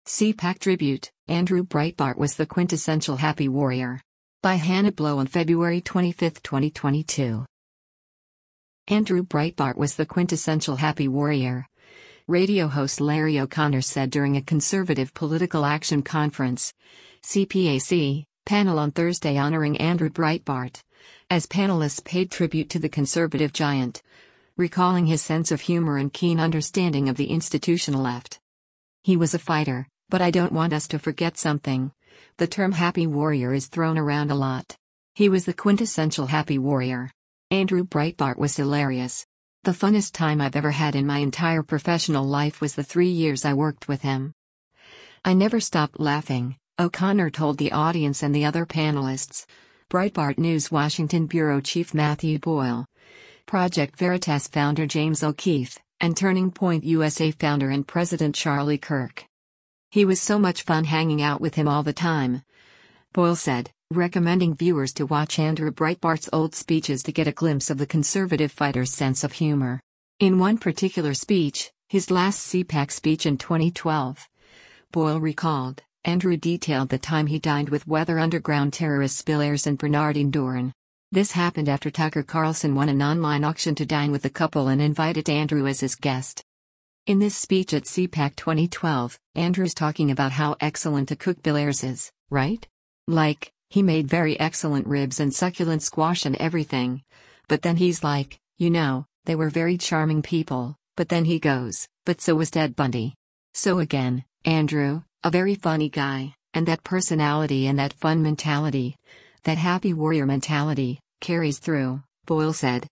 CPAC Tribute, Andrew Breitbart was the quintessential happy warrior. By Hannah Blow on February 25, 2022. Andrew Breitbart was the quintessential happy warrior. Radio host Larry O'Connor said during a Conservative Political Action Conference, CPAC, panel on Thursday honoring Andrew Breitbart, as panelists paid tribute to the conservative giant, recalling his sense of humor and keen understanding of the institutional left. He was a fighter, but I don't want us to forget something. The term happy warrior is thrown around a lot. He was the quintessential happy warrior. Andrew Breitbart was hilarious. The funnest time I've ever had in my entire professional life was the 3 years I worked with him. I never stopped laughing, O'Connor told the audience and the other panelists. Breitbart News Washington Bureau Chief Matthew Boyle, Project Veritas founder James O'Keefe, and Turning Point USA founder and President Charlie Kirk. He was so much fun hanging out with him all the time, Boyle said, recommending viewers to watch Andrew Breitbart's old speeches to get a glimpse of the conservative fighter's sense of humor. In one particular speech, his last CPAC speech in 2012, Boyle recalled, Andrew detailed the time he dined with Weather Underground terrorists Bill Ayers and Bernardine Dohrn. This happened after Tucker Carlson won an online auction to dine with the couple and invited Andrew as his guest. In this speech at CPAC 2012, Andrew's talking about how excellent a cook Bill Ayers is, right? Like, he made very excellent ribs and succulent squash and everything. But then he's like, they were very charming people, but then he goes, but so was Ted Bundy. So again, Andrew, a very funny guy, and that personality and that fun mentality, that happy warrior mentality, carries through, Boyle said.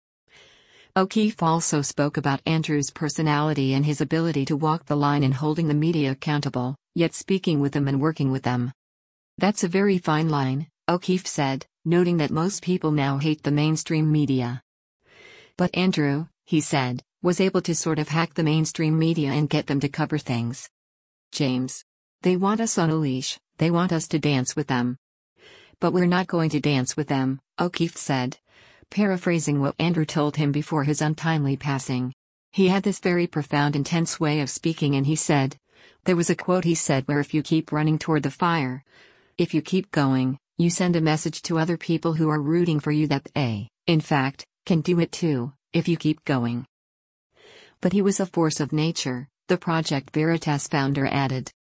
O'Keefe also spoke about Andrew's personality and his ability to walk the line in holding the media accountable, yet speaking with them and working with them. That's a very fine line, O'Keefe said, noting that most people now hate the mainstream media. But Andrew, he said, was able to sort of hack the mainstream media and get them to cover things. James. They want us on a leash, they want us to dance with them. But we're not going to dance with them, O'Keefe said, paraphrasing what Andrew told him before his untimely passing. He had this very profound, intense way of speaking, and he said, there was a quote he said where if you keep running toward the fire, if you keep going, you send a message to other people who are rooting for you that they, in fact, can do it too, if you keep going. But he was a force of nature, the Project Veritas founder added.